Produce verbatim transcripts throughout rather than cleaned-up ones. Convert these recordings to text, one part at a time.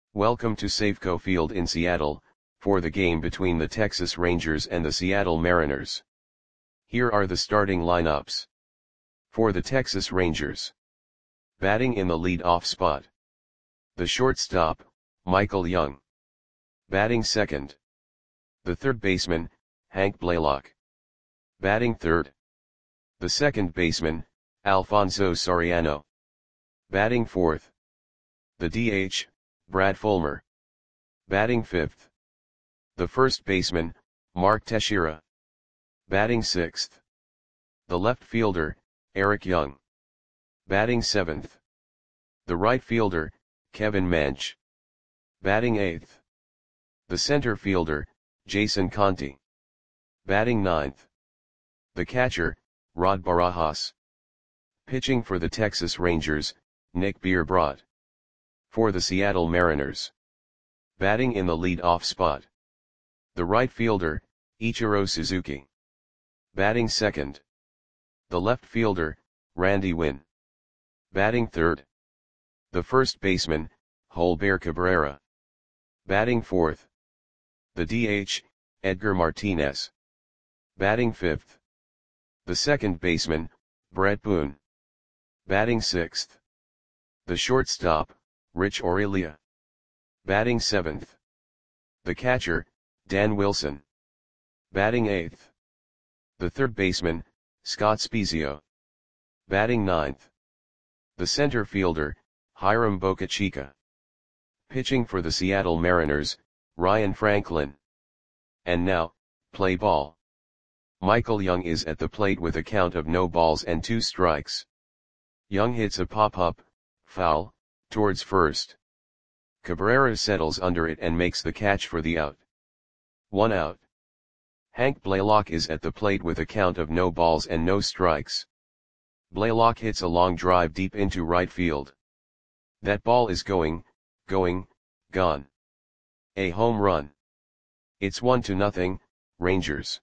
Welcome to Safeco Field in Seattle, for the game between the Texas Rangers and the Seattle Mariners. Here are the starting lineups. For the Texas Rangers. Batting in the lead-off spot. The shortstop, Michael Young. Batting second. The third baseman, Hank Blaylock. Batting third. The second baseman, Alfonso Soriano. Batting fourth. The D H, Brad Fulmer. Batting fifth. The first baseman, Mark Teixeira. Batting sixth. The left fielder, Eric Young. Batting seventh. The right fielder, Kevin Mench. Batting eighth. The center fielder, Jason Conti. Batting ninth. The catcher, Rod Barajas. Pitching for the Texas Rangers, Nick Bierbrot. For the Seattle Mariners. Batting in the lead-off spot. The right fielder, Ichiro Suzuki. Batting second. The left fielder, Randy Winn. Batting third. The first baseman, Holber Cabrera. Batting fourth. The D H, Edgar Martinez. Batting fifth. The second baseman, Brett Boone. Batting sixth. The shortstop, Rich Aurelia. Batting seventh. The catcher, Dan Wilson. Batting eighth. The third baseman, Scott Spiezio. Batting ninth. The center fielder, Hiram Bocachica. Pitching for the Seattle Mariners, Ryan Franklin. And now, play ball. Michael Young is at the plate with a count of no balls and two strikes. Young hits a pop-up, foul, towards first. Cabrera settles under it and makes the catch for the out. One out. Hank Blaylock is at the plate with a count of no balls and no strikes. Blaylock hits a long drive deep into right field. That ball is going, going, gone. A home run. It's one to nothing, Rangers.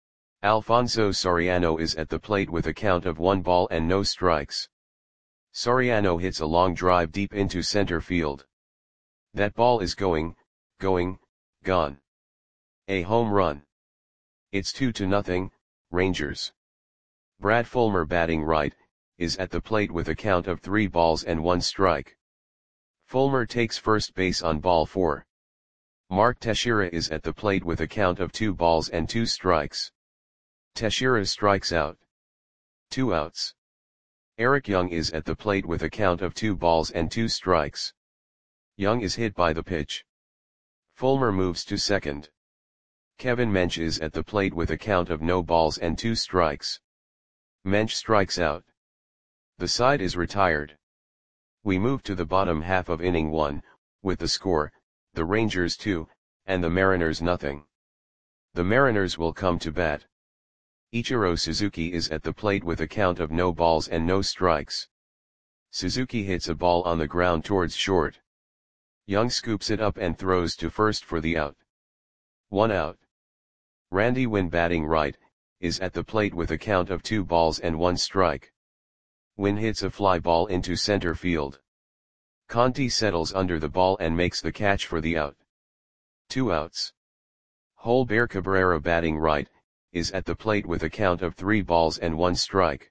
Alfonso Soriano is at the plate with a count of one ball and no strikes. Soriano hits a long drive deep into center field. That ball is going, going, gone. A home run. It's two to nothing, Rangers. Brad Fulmer, batting right, is at the plate with a count of three balls and one strike. Fulmer takes first base on ball four. Mark Teixeira is at the plate with a count of two balls and two strikes. Teixeira strikes out. Two outs. Eric Young is at the plate with a count of two balls and two strikes. Young is hit by the pitch. Fulmer moves to second. Kevin Mench is at the plate with a count of no balls and two strikes. Mench strikes out. The side is retired. We move to the bottom half of inning one, with the score, the Rangers two, and the Mariners nothing. The Mariners will come to bat. Ichiro Suzuki is at the plate with a count of no balls and no strikes. Suzuki hits a ball on the ground towards short. Young scoops it up and throws to first for the out. One out. Randy Winn, batting right, is at the plate with a count of two balls and one strike. Winn hits a fly ball into center field. Conti settles under the ball and makes the catch for the out. Two outs. Holber Cabrera, batting right, is at the plate with a count of three balls and one strike.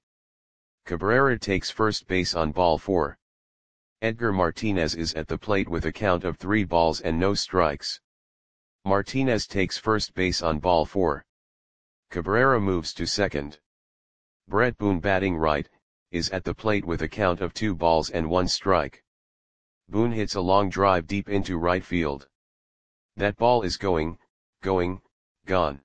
Cabrera takes first base on ball four. Edgar Martinez is at the plate with a count of three balls and no strikes. Martinez takes first base on ball four. Cabrera moves to second. Brett Boone, batting right, is at the plate with a count of two balls and one strike. Boone hits a long drive deep into right field. That ball is going, going, gone.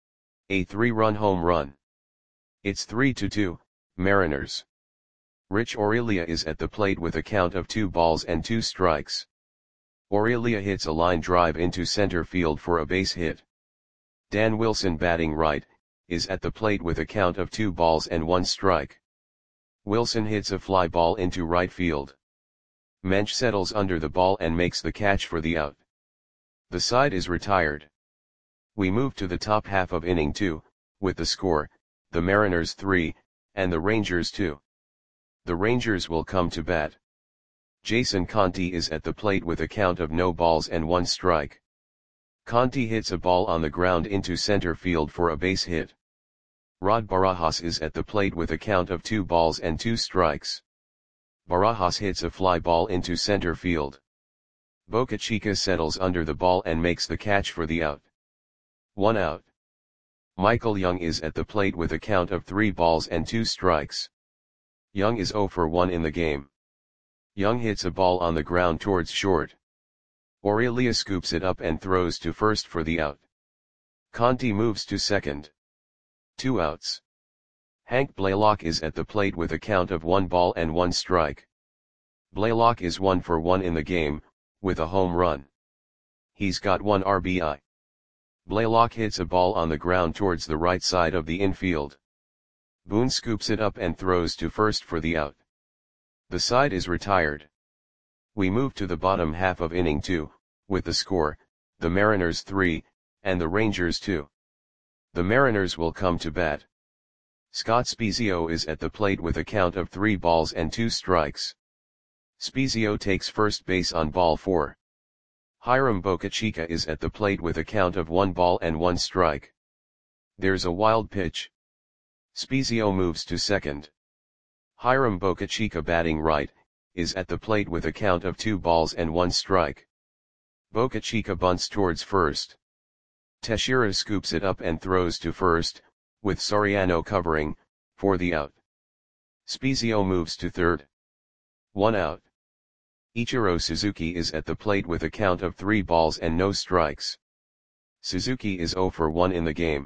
A three-run home run. It's three to two, Mariners. Rich Aurelia is at the plate with a count of two balls and two strikes. Aurelia hits a line drive into center field for a base hit. Dan Wilson, batting right, is at the plate with a count of two balls and one strike. Wilson hits a fly ball into right field. Mench settles under the ball and makes the catch for the out. The side is retired. We move to the top half of inning two, with the score, the Mariners three, and the Rangers two. The Rangers will come to bat. Jason Conti is at the plate with a count of no balls and one strike. Conti hits a ball on the ground into center field for a base hit. Rod Barajas is at the plate with a count of two balls and two strikes. Barajas hits a fly ball into center field. Boca Chica settles under the ball and makes the catch for the out. One out. Michael Young is at the plate with a count of three balls and two strikes. Young is zero for one in the game. Young hits a ball on the ground towards short. Aurelia scoops it up and throws to first for the out. Conti moves to second. Two outs. Hank Blaylock is at the plate with a count of one ball and one strike. Blaylock is one for one in the game, with a home run. He's got one R B I. Blaylock hits a ball on the ground towards the right side of the infield. Boone scoops it up and throws to first for the out. The side is retired. We move to the bottom half of inning two, with the score, the Mariners three, and the Rangers two. The Mariners will come to bat. Scott Spiezio is at the plate with a count of three balls and two strikes. Spiezio takes first base on ball four. Hiram Boca Chica is at the plate with a count of one ball and one strike. There's a wild pitch. Spiezio moves to second. Hiram Boca Chica, batting right, is at the plate with a count of two balls and one strike. Boca Chica bunts towards first. Teixeira scoops it up and throws to first, with Soriano covering, for the out. Spiezio moves to third. One out. Ichiro Suzuki is at the plate with a count of three balls and no strikes. Suzuki is zero for one in the game.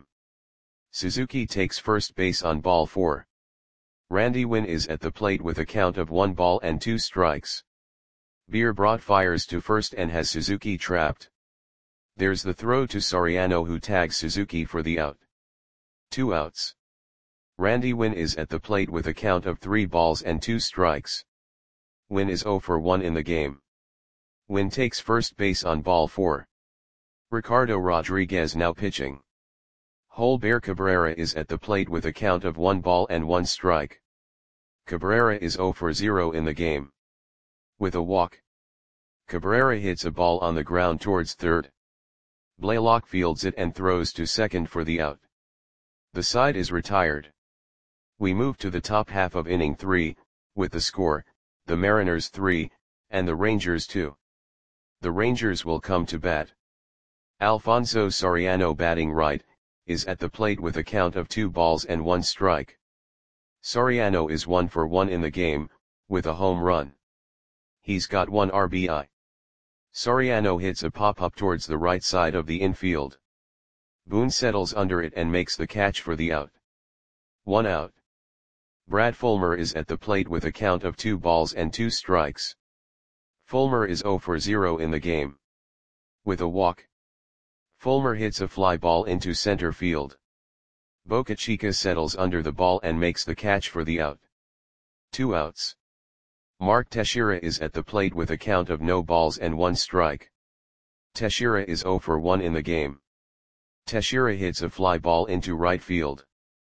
Suzuki takes first base on ball four. Randy Winn is at the plate with a count of one ball and two strikes. Beer Brought fires to first and has Suzuki trapped. There's the throw to Soriano, who tags Suzuki for the out. Two outs. Randy Winn is at the plate with a count of three balls and two strikes. Winn is zero for one in the game. Winn takes first base on ball four. Ricardo Rodriguez now pitching. Holber Cabrera is at the plate with a count of one ball and one strike. Cabrera is zero for zero in the game. With a walk, Cabrera hits a ball on the ground towards third. Blaylock fields it and throws to second for the out. The side is retired. We move to the top half of inning three, with the score, the Mariners three, and the Rangers two. The Rangers will come to bat. Alfonso Soriano, batting right, is at the plate with a count of two balls and one strike. Soriano is one for one in the game, with a home run. He's got one R B I. Soriano hits a pop-up towards the right side of the infield. Boone settles under it and makes the catch for the out. One out. Brad Fulmer is at the plate with a count of two balls and two strikes. Fulmer is zero for zero in the game. With a walk, Fulmer hits a fly ball into center field. Boca Chica settles under the ball and makes the catch for the out. Two outs. Mark Teixeira is at the plate with a count of no balls and one strike. Teixeira is zero for one in the game. Teixeira hits a fly ball into right field.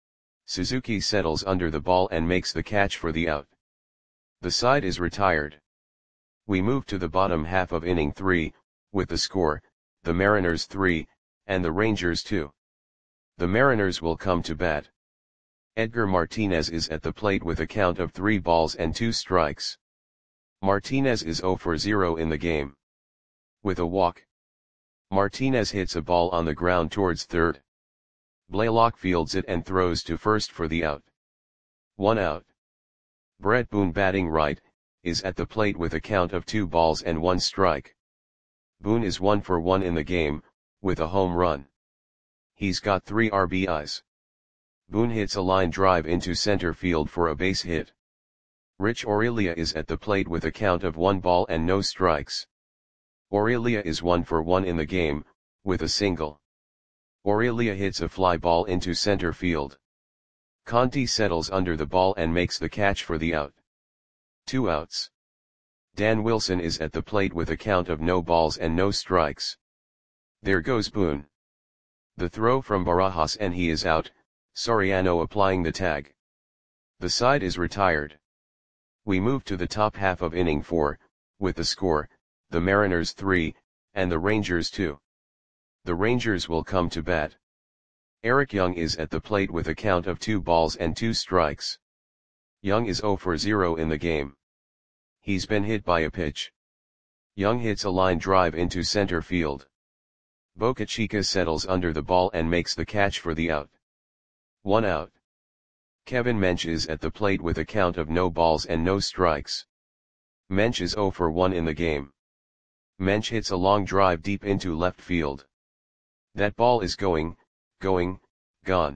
Suzuki settles under the ball and makes the catch for the out. The side is retired. We move to the bottom half of inning three, with the score, the Mariners three, and the Rangers two. The Mariners will come to bat. Edgar Martinez is at the plate with a count of three balls and two strikes. Martinez is zero for zero in the game. With a walk, Martinez hits a ball on the ground towards third. Blaylock fields it and throws to first for the out. One out. Brett Boone, batting right, is at the plate with a count of two balls and one strike. Boone is one for one in the game, with a home run. He's got three R B Is. Boone hits a line drive into center field for a base hit. Rich Aurelia is at the plate with a count of one ball and no strikes. Aurelia is one for one in the game, with a single. Aurelia hits a fly ball into center field. Conti settles under the ball and makes the catch for the out. Two outs. Dan Wilson is at the plate with a count of no balls and no strikes. There goes Boone. The throw from Barajas and he is out, Soriano applying the tag. The side is retired. We move to the top half of inning four, with the score, the Mariners three, and the Rangers two. The Rangers will come to bat. Eric Young is at the plate with a count of two balls and two strikes. Young is zero for zero in the game. He's been hit by a pitch. Young hits a line drive into center field. Boca Chica settles under the ball and makes the catch for the out. One out. Kevin Mench is at the plate with a count of no balls and no strikes. Mench is zero for one in the game. Mench hits a long drive deep into left field. That ball is going, going, gone.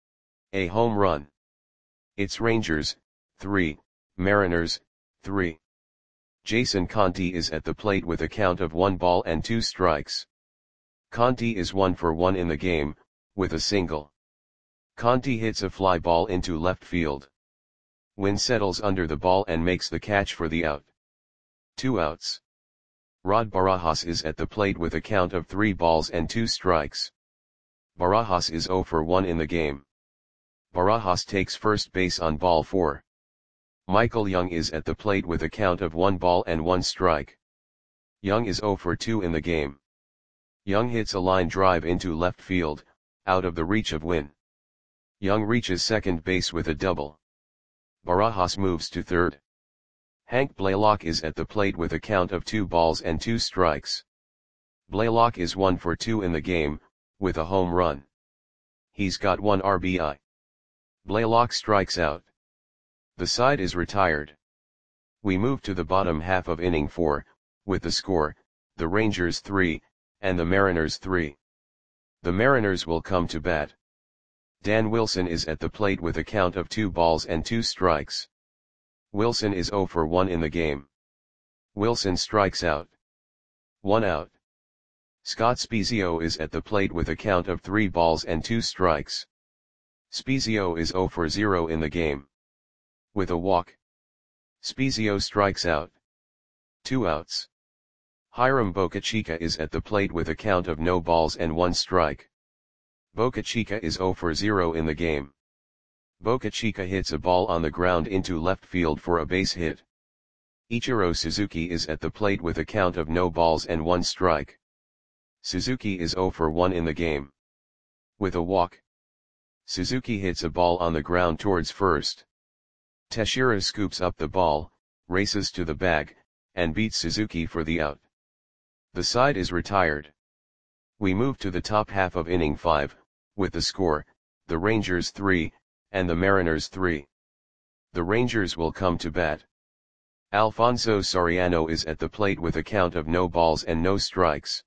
A home run. It's Rangers, three, Mariners, three. Jason Conti is at the plate with a count of one ball and two strikes. Conti is one for one in the game, with a single. Conti hits a fly ball into left field. Wynn settles under the ball and makes the catch for the out. Two outs. Rod Barajas is at the plate with a count of three balls and two strikes. Barajas is zero for one in the game. Barajas takes first base on ball four. Michael Young is at the plate with a count of one ball and one strike. Young is zero for two in the game. Young hits a line drive into left field, out of the reach of Wynn. Young reaches second base with a double. Barajas moves to third. Hank Blaylock is at the plate with a count of two balls and two strikes. Blaylock is one for two in the game, with a home run. He's got one R B I. Blaylock strikes out. The side is retired. We move to the bottom half of inning four, with the score, the Rangers three, and the Mariners three. The Mariners will come to bat. Dan Wilson is at the plate with a count of two balls and two strikes. Wilson is zero for one in the game. Wilson strikes out. One out. Scott Spiezio is at the plate with a count of three balls and two strikes. Spiezio is zero for zero in the game. With a walk. Spiezio strikes out. Two outs. Hiram Boca Chica is at the plate with a count of no balls and one strike. Boca Chica is zero for zero in the game. Boca Chica hits a ball on the ground into left field for a base hit. Ichiro Suzuki is at the plate with a count of no balls and one strike. Suzuki is zero for one in the game. With a walk. Suzuki hits a ball on the ground towards first. Teixeira scoops up the ball, races to the bag, and beats Suzuki for the out. The side is retired. We move to the top half of inning five, with the score, the Rangers three, and the Mariners three. The Rangers will come to bat. Alfonso Soriano is at the plate with a count of no balls and no strikes.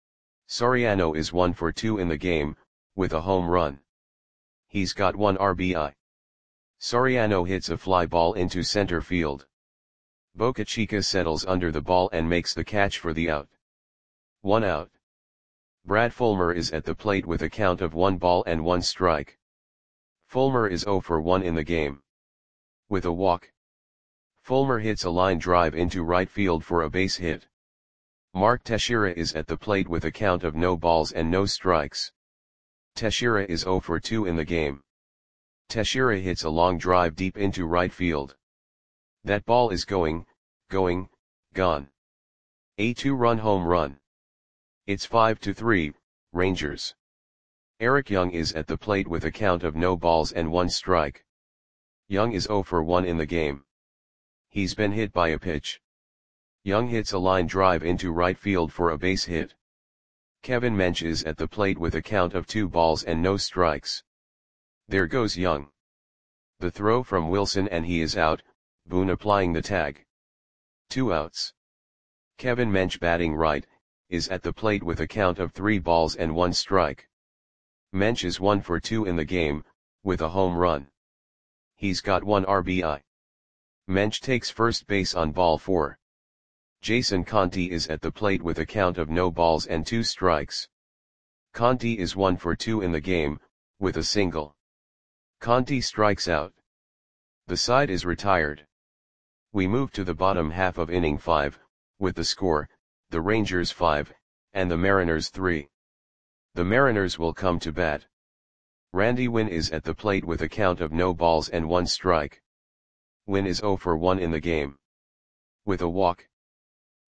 Soriano is one for two in the game, with a home run. He's got one R B I. Soriano hits a fly ball into center field. Boca Chica settles under the ball and makes the catch for the out. One out. Brad Fulmer is at the plate with a count of one ball and one strike. Fulmer is zero for one in the game. With a walk. Fulmer hits a line drive into right field for a base hit. Mark Teixeira is at the plate with a count of no balls and no strikes. Teixeira is zero for two in the game. Teixeira hits a long drive deep into right field. That ball is going, going, gone. A two-run home run. It's five to three, Rangers. Eric Young is at the plate with a count of no balls and one strike. Young is zero for one in the game. He's been hit by a pitch. Young hits a line drive into right field for a base hit. Kevin Mench is at the plate with a count of two balls and no strikes. There goes Young. The throw from Wilson and he is out, Boone applying the tag. Two outs. Kevin Mench batting right, is at the plate with a count of three balls and one strike. Mench is one for two in the game, with a home run. He's got one R B I. Mench takes first base on ball four. Jason Conti is at the plate with a count of no balls and two strikes. Conti is one for two in the game, with a single. Conti strikes out. The side is retired. We move to the bottom half of inning five, with the score, the Rangers five, and the Mariners three. The Mariners will come to bat. Randy Wynn is at the plate with a count of no balls and one strike. Wynn is zero for one in the game. With a walk.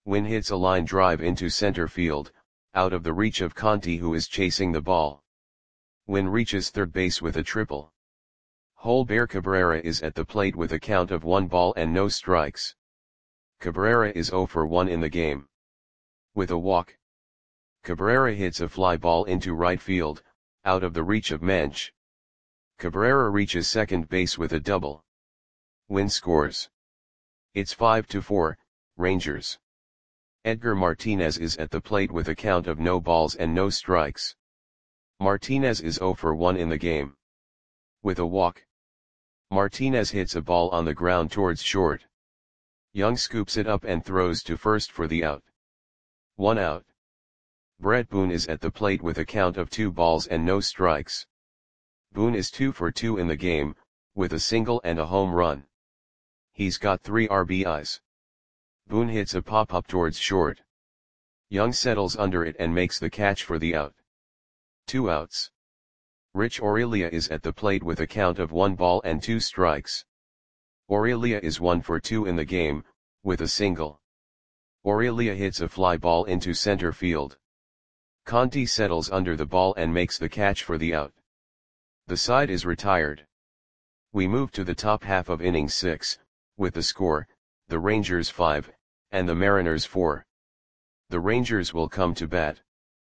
Win hits a line drive into center field, out of the reach of Conti, who is chasing the ball. Win reaches third base with a triple. Holber Cabrera is at the plate with a count of one ball and no strikes. Cabrera is zero for one in the game. With a walk, Cabrera hits a fly ball into right field, out of the reach of Mensch. Cabrera reaches second base with a double. Win scores. It's five to four, Rangers. Edgar Martinez is at the plate with a count of no balls and no strikes. Martinez is zero for one in the game. With a walk, Martinez hits a ball on the ground towards short. Young scoops it up and throws to first for the out. One out. Brett Boone is at the plate with a count of two balls and no strikes. Boone is two for two in the game, with a single and a home run. He's got three R B Is. Boone hits a pop-up towards short. Young settles under it and makes the catch for the out. Two outs. Rich Aurelia is at the plate with a count of one ball and two strikes. Aurelia is one for two in the game, with a single. Aurelia hits a fly ball into center field. Conti settles under the ball and makes the catch for the out. The side is retired. We move to the top half of inning six, with the score, the Rangers five, and the Mariners four. The Rangers will come to bat.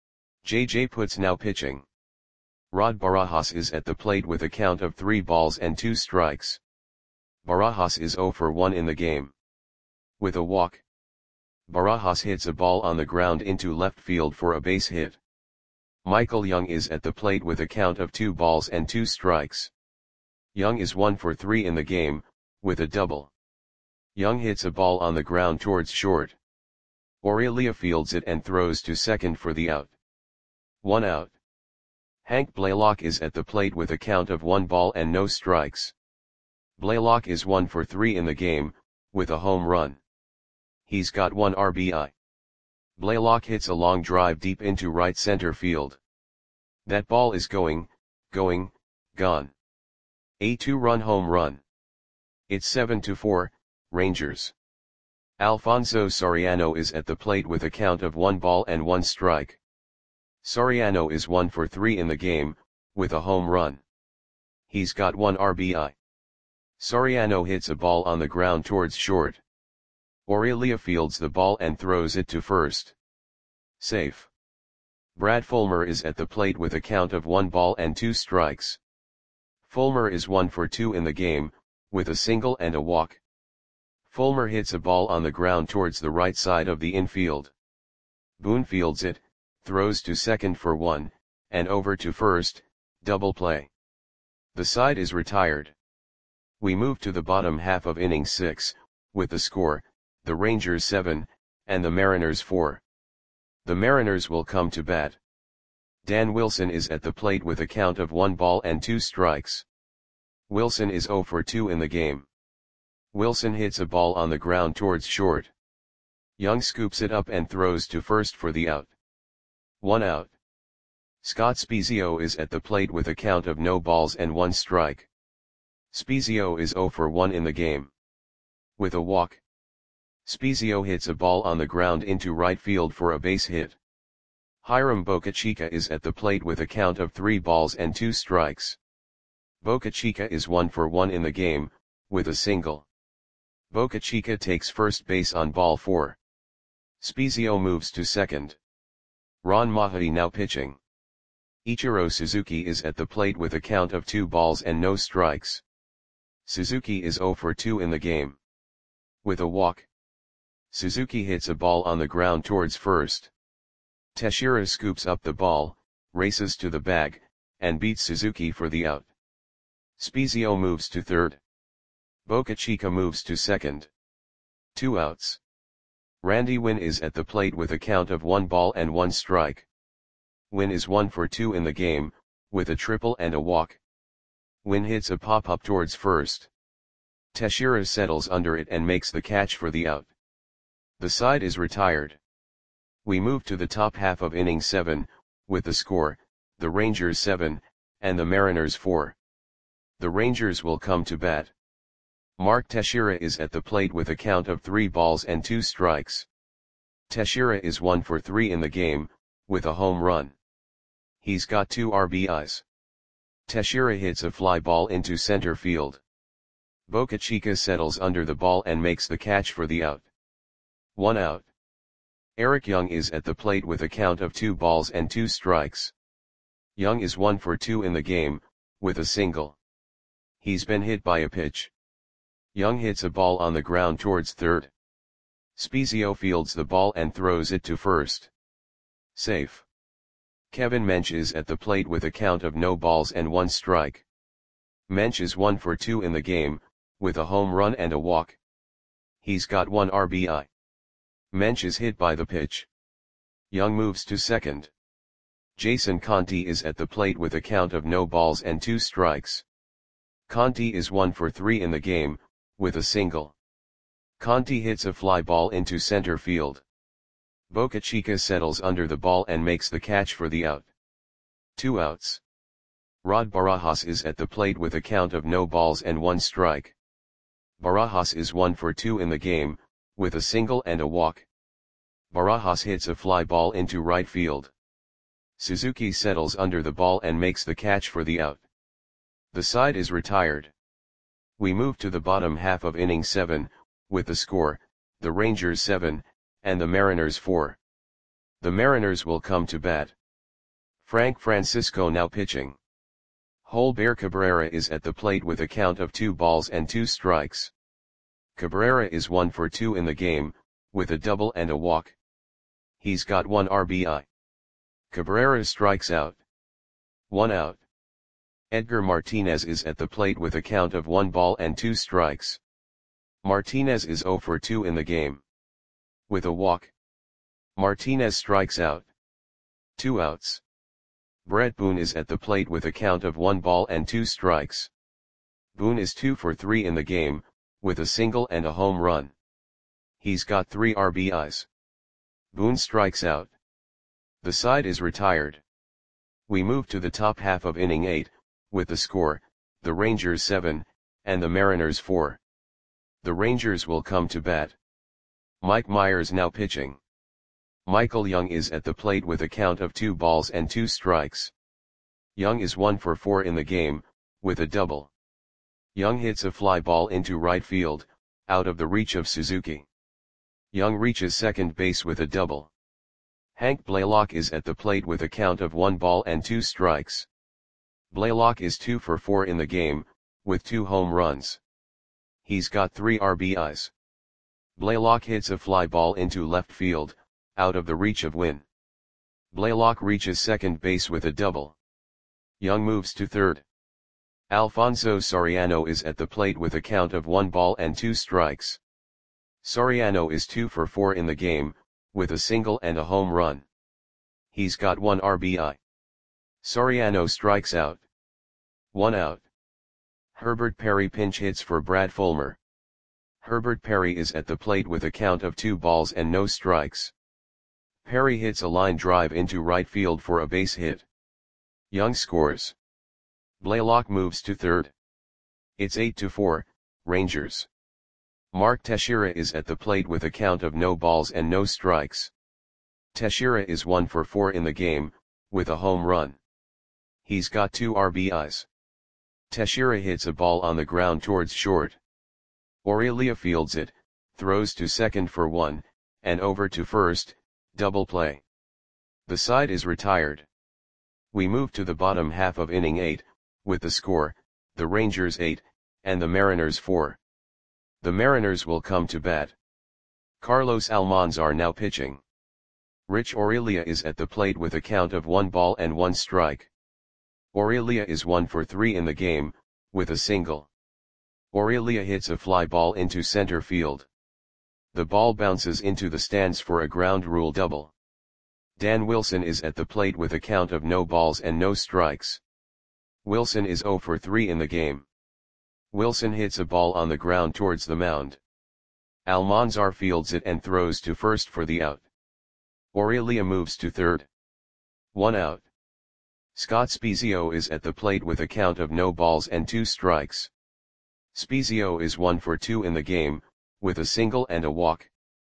J J Putz now pitching. Rod Barajas is at the plate with a count of three balls and two strikes. Barajas is zero for one in the game. With a walk, Barajas hits a ball on the ground into left field for a base hit. Michael Young is at the plate with a count of two balls and two strikes. Young is one for three in the game, with a double. Young hits a ball on the ground towards short. Aurelia fields it and throws to second for the out. One out. Hank Blaylock is at the plate with a count of one ball and no strikes. Blaylock is one for three in the game, with a home run. He's got one R B I. Blaylock hits a long drive deep into right center field. That ball is going, going, gone. A two-run home run. It's seven to four, Rangers. Alfonso Soriano is at the plate with a count of one ball and one strike. Soriano is one for three in the game, with a home run. He's got one R B I. Soriano hits a ball on the ground towards short. Aurelia fields the ball and throws it to first. Safe. Brad Fulmer is at the plate with a count of one ball and two strikes. Fulmer is one for two in the game, with a single and a walk. Fulmer hits a ball on the ground towards the right side of the infield. Boone fields it, throws to second for one, and over to first, double play. The side is retired. We move to the bottom half of inning six, with the score, the Rangers seven, and the Mariners four. The Mariners will come to bat. Dan Wilson is at the plate with a count of one ball and two strikes. Wilson is zero for two in the game. Wilson hits a ball on the ground towards short. Young scoops it up and throws to first for the out. One out. Scott Spiezio is at the plate with a count of no balls and one strike. Spiezio is zero for one in the game. With a walk, Spiezio hits a ball on the ground into right field for a base hit. Hiram Bocachica is at the plate with a count of three balls and two strikes. Bocachica is one for one in the game, with a single. Bocachica takes first base on ball four. Spiezio moves to second. Ron Mahaty now pitching. Ichiro Suzuki is at the plate with a count of two balls and no strikes. Suzuki is zero for two in the game. With a walk, Suzuki hits a ball on the ground towards first. Teixeira scoops up the ball, races to the bag, and beats Suzuki for the out. Spiezio moves to third. Bocachica moves to second. Two outs. Randy Winn is at the plate with a count of one ball and one strike. Winn is one for two in the game, with a triple and a walk. Winn hits a pop-up towards first. Teixeira settles under it and makes the catch for the out. The side is retired. We move to the top half of inning seven, with the score, the Rangers seven, and the Mariners four. The Rangers will come to bat. Mark Teixeira is at the plate with a count of three balls and two strikes. Teixeira is one for three in the game, with a home run. He's got two R B Is. Teixeira hits a fly ball into center field. Boca Chica settles under the ball and makes the catch for the out. One out. Eric Young is at the plate with a count of two balls and two strikes. Young is one for two in the game, with a single. He's been hit by a pitch. Young hits a ball on the ground towards third. Spezio fields the ball and throws it to first. Safe. Kevin Mench is at the plate with a count of no balls and one strike. Mench is one for two in the game, with a home run and a walk. He's got one R B I. Mench is hit by the pitch. Young moves to second. Jason Conti is at the plate with a count of no balls and two strikes. Conti is one for three in the game, with a single. Conti hits a fly ball into center field. Boca Chica settles under the ball and makes the catch for the out. Two outs. Rod Barajas is at the plate with a count of no balls and one strike. Barajas is one for two in the game, with a single and a walk. Barajas hits a fly ball into right field. Suzuki settles under the ball and makes the catch for the out. The side is retired. We move to the bottom half of inning seven, with the score, the Rangers seven, and the Mariners four. The Mariners will come to bat. Frank Francisco now pitching. Holber Cabrera is at the plate with a count of two balls and two strikes. Cabrera is one for two in the game, with a double and a walk. He's got one R B I. Cabrera strikes out. One out. Edgar Martinez is at the plate with a count of one ball and two strikes. Martinez is zero for two in the game. With a walk. Martinez strikes out. Two outs. Brett Boone is at the plate with a count of one ball and two strikes. Boone is two for three in the game, with a single and a home run. He's got three R B Is. Boone strikes out. The side is retired. We move to the top half of inning eight, with the score, the Rangers seven, and the Mariners four. The Rangers will come to bat. Mike Myers now pitching. Michael Young is at the plate with a count of two balls and two strikes. Young is one for four in the game, with a double. Young hits a fly ball into right field, out of the reach of Suzuki. Young reaches second base with a double. Hank Blaylock is at the plate with a count of one ball and two strikes. Blaylock is two for four in the game, with two home runs. He's got three R B Is. Blaylock hits a fly ball into left field, out of the reach of Wynn. Blaylock reaches second base with a double. Young moves to third. Alfonso Soriano is at the plate with a count of one ball and two strikes. Soriano is two for four in the game, with a single and a home run. He's got one R B I. Soriano strikes out. One out. Herbert Perry pinch hits for Brad Fulmer. Herbert Perry is at the plate with a count of two balls and no strikes. Perry hits a line drive into right field for a base hit. Young scores. Blaylock moves to third. It's eight to four, Rangers. Mark Teixeira is at the plate with a count of no balls and no strikes. Teixeira is one for four in the game, with a home run. He's got two R B Is. Teixeira hits a ball on the ground towards short. Aurelia fields it, throws to second for one, and over to first, double play. The side is retired. We move to the bottom half of inning eight, with the score, the Rangers eight, and the Mariners four. The Mariners will come to bat. Carlos Almanzar now pitching. Rich Aurelia is at the plate with a count of one ball and one strike. Aurelia is one for three in the game, with a single. Aurelia hits a fly ball into center field. The ball bounces into the stands for a ground rule double. Dan Wilson is at the plate with a count of no balls and no strikes. Wilson is zero for three in the game. Wilson hits a ball on the ground towards the mound. Almanzar fields it and throws to first for the out. Aurelia moves to third. One out. Scott Spezio is at the plate with a count of no balls and two strikes. Spezio is one for two in the game, with a single and a walk.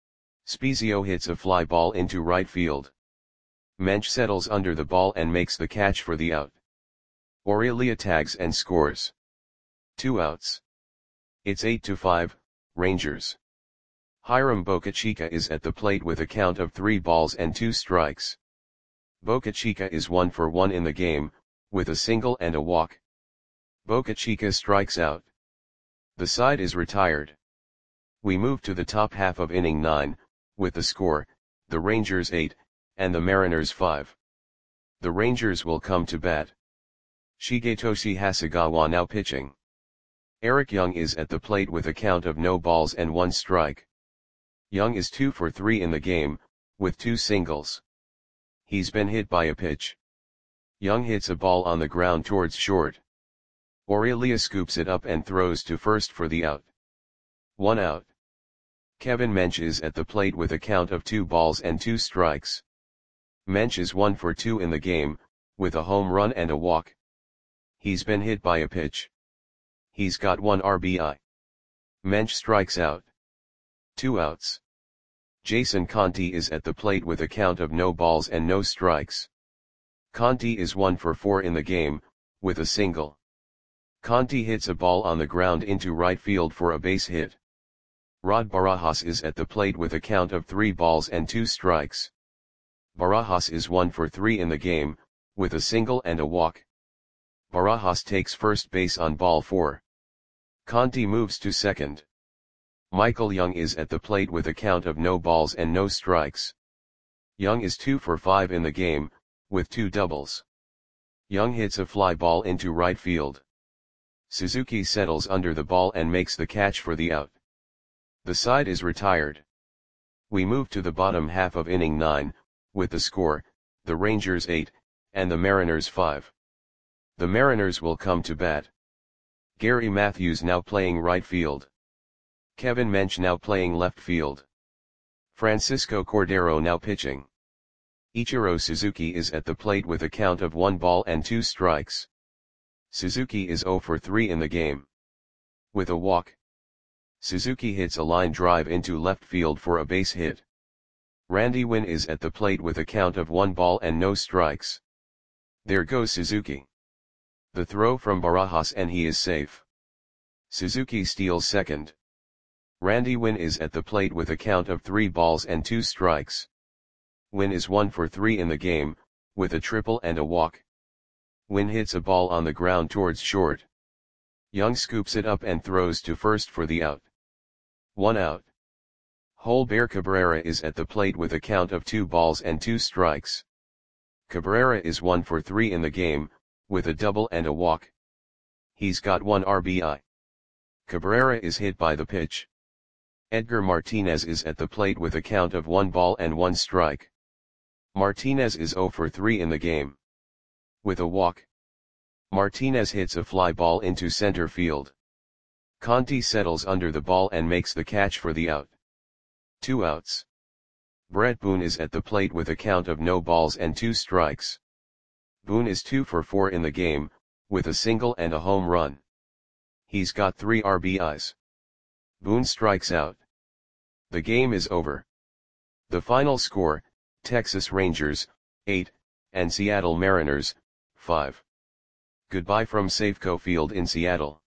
Spezio hits a fly ball into right field. Mensch settles under the ball and makes the catch for the out. Aurelia tags and scores. Two outs. It's eight to five, Rangers. Hiram Bocachica is at the plate with a count of three balls and two strikes. Bocachica is one for one in the game, with a single and a walk. Bocachica strikes out. The side is retired. We move to the top half of inning nine, with the score, the Rangers eight, and the Mariners five. The Rangers will come to bat. Shigetoshi Hasegawa now pitching. Eric Young is at the plate with a count of no balls and one strike. Young is two for three in the game, with two singles. He's been hit by a pitch. Young hits a ball on the ground towards short. Aurelia scoops it up and throws to first for the out. One out. Kevin Mensch is at the plate with a count of two balls and two strikes. Mensch is one for two in the game, with a home run and a walk. He's been hit by a pitch. He's got one R B I. Mensch strikes out. Two outs. Jason Conti is at the plate with a count of no balls and no strikes. Conti is one for four in the game, with a single. Conti hits a ball on the ground into right field for a base hit. Rod Barajas is at the plate with a count of three balls and two strikes. Barajas is one for three in the game, with a single and a walk. Barajas takes first base on ball four. Conti moves to second. Michael Young is at the plate with a count of no balls and no strikes. Young is two for five in the game, with two doubles. Young hits a fly ball into right field. Suzuki settles under the ball and makes the catch for the out. The side is retired. We move to the bottom half of inning nine, with the score, the Rangers eight, and the Mariners five. The Mariners will come to bat. Gary Matthews now playing right field. Kevin Mensch now playing left field. Francisco Cordero now pitching. Ichiro Suzuki is at the plate with a count of one ball and two strikes. Suzuki is zero for three in the game. With a walk. Suzuki hits a line drive into left field for a base hit. Randy Winn is at the plate with a count of one ball and no strikes. There goes Suzuki. The throw from Barajas and he is safe. Suzuki steals second. Randy Winn is at the plate with a count of three balls and two strikes. Winn is one for three in the game, with a triple and a walk. Winn hits a ball on the ground towards short. Young scoops it up and throws to first for the out. One out. Holber Cabrera is at the plate with a count of two balls and two strikes. Cabrera is one for three in the game, with a double and a walk. He's got one R B I. Cabrera is hit by the pitch. Edgar Martinez is at the plate with a count of one ball and one strike. Martinez is zero for three in the game. With a walk. Martinez hits a fly ball into center field. Conti settles under the ball and makes the catch for the out. Two outs. Brett Boone is at the plate with a count of no balls and two strikes. Boone is two for four in the game, with a single and a home run. He's got three R B Is. Boone strikes out. The game is over. The final score, Texas Rangers, eight, and Seattle Mariners, five. Goodbye from Safeco Field in Seattle.